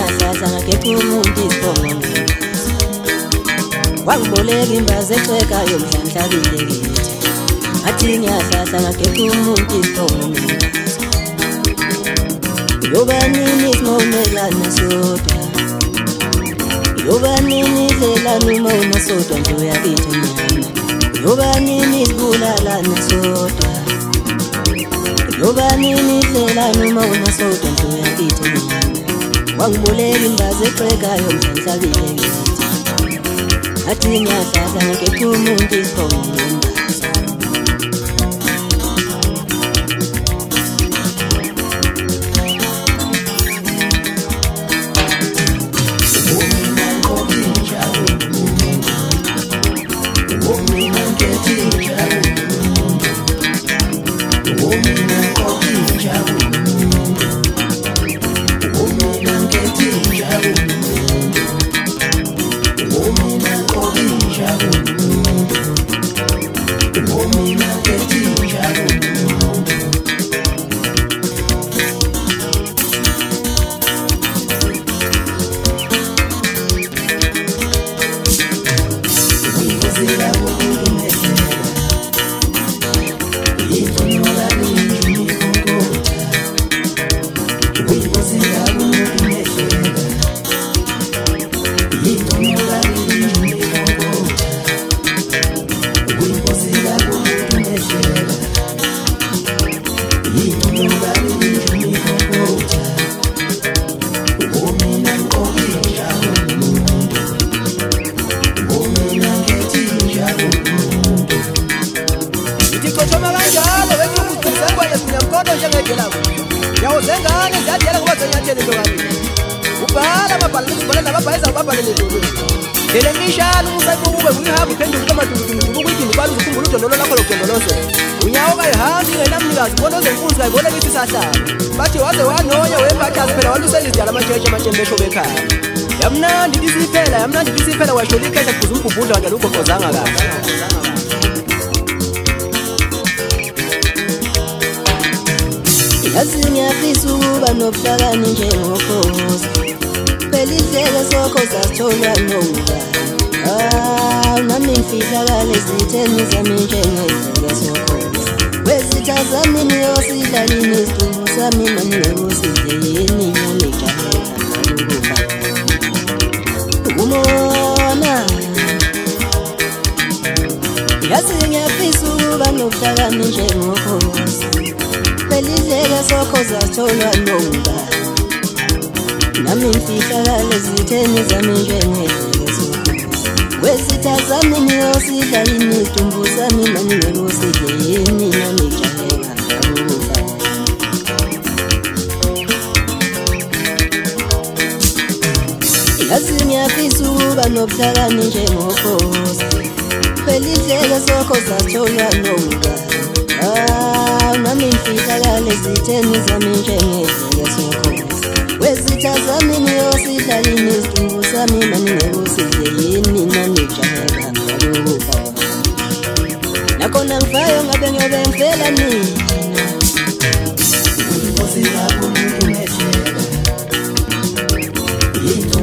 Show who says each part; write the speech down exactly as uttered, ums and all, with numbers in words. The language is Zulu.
Speaker 1: ngiyahlahla ngakepha umuntu isibongo wangiboleka imbazi ecwekayo mhlanhlabile kithi athi ngiyahlahla ngakepha umuntu isibongo yoba nini simomelana sodwa yoba nini idlelana uma unasodwa nje uyakithi nyama yoba nini sibulalana sodwa yoba nini idlelana uma unasodwa nje uyakithi nyama wangiboleka imbazi ecwekayo mhlanhlabile kithi athi ngiyahlahla ngakepha umuntu isibongo
Speaker 2: Yawuzengane ziyadela ngoba zenyathele lokani ubhala amabhalo ubhala nababhayeza ubabhalele lolu lele mishalo usayibube uyihamba uphendula kwamadulu ukuthi ngibala ukukhumbula udondolo lakho lokudondolozo unyawo kayihambi ngenamnikazi ubona zenkunzi kayibona lithi sahlala bathi waze wanonya wembathazi phela walusela izidala amajeje amatshembe besho bekhaya yamnandi lisiphela yamnandi lisiphela washo likhehla kuze umbubhudla wanje lugoqozanga kahle
Speaker 1: yazi ngiyafisa ukuba nobuhlakani njengokhozi phela idleke sokho sasitholwa noba ah nami ngifihlakale zitheni zami njengedleke sokhozi wezitha zami niyosidlalini isidumbu sami maningekusidle yini nonijahela ngalukuba umona yazi ngiyafisa ukuba nobuhlakani njengokhozi Pelizeka sokho zatholwa noba nami ngifihlakale zitheni zami njengedleke sokhozi wezitha zami niyosidlalini isidumbu sami maningekusidle yini nanijahela ngalukuba yazi ngiyafisa ukuba nobuhlakani njengokhozi pelizeka sokho zatholwa noba ah nami ngifihlakale zitheni zami njengedleke sokhozi wezitha zami niyosidlalini isidumbu sami maningekusidle yini nanijahela ngalukuba nakhona ngifayo ngabe ngiyobe ngivela nina inkosi yakho umuntu mehleka